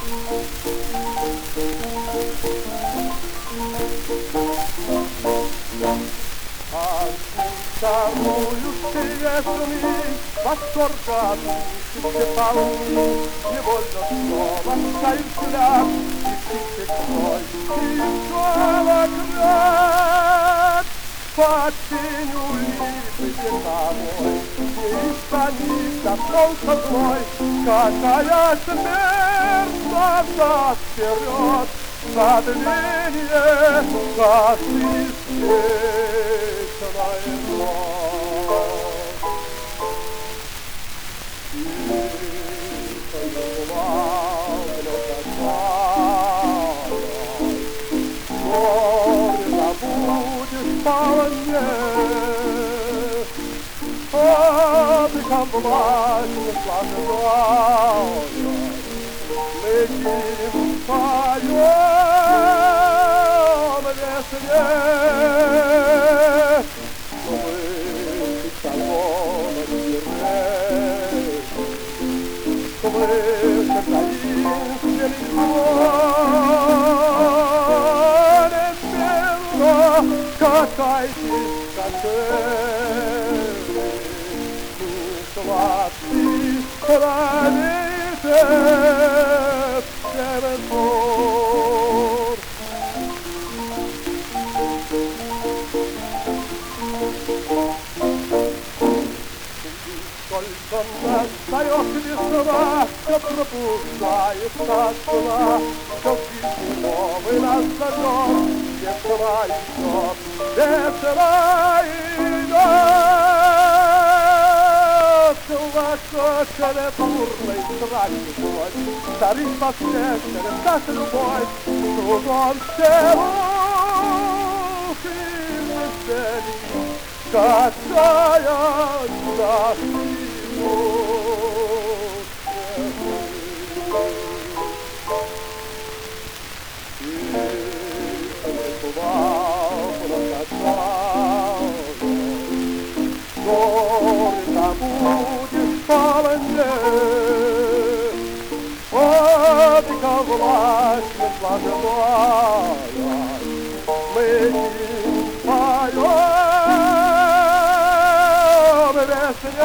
Вторую свежими восторга души полны, невольно снова тает взгляд, и птицы кровь, и голоград. Под тенью липы вековой не истомится солнце злой, какая смерть назад вперед, продление косы вечной ночь. Тихою плавно качая, горе забудешь полне, отдыхом власть наслаждая, летим поем весне. Слышит таинственный звон, катайтесь, качели, сладкий травите сердцор. Сколько настает весна, все пробуждает сна, все новый нас зовет, весна идет, весна идет. Клокочет бурной страсти ночь, старик воскресен, как любовь, кругом шелух и веселье, какая наши. Горько будешь полне, отдыха власть наслаждая, мы не поем весне.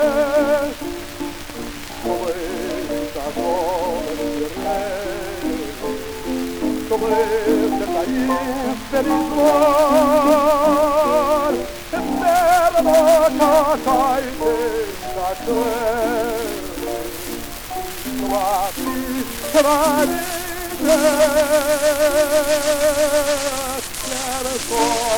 Слышит таинственный звон, верно катайтесь, качели, сладкий травите сердцом.